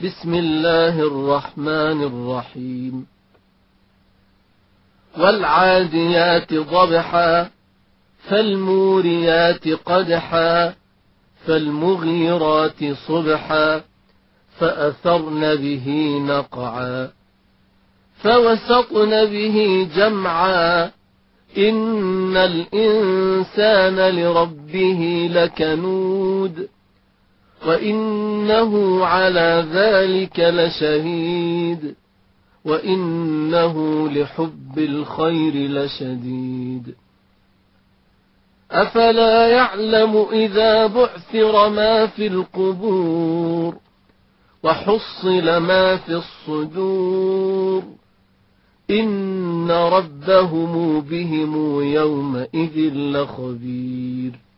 بسم الله الرحمن الرحيم والعاديات ضبحا فالموريات قدحا فالمغيرات صبحا فأثرن به نقعا فوسطن به جمعا إن الإنسان لربه لكنود وإنه على ذلك لشهيد وإنه لحب الخير لشديد أفلا يعلم إذا بعثر ما في القبور وحصل ما في الصدور إن ربهم بهم يومئذ لخبير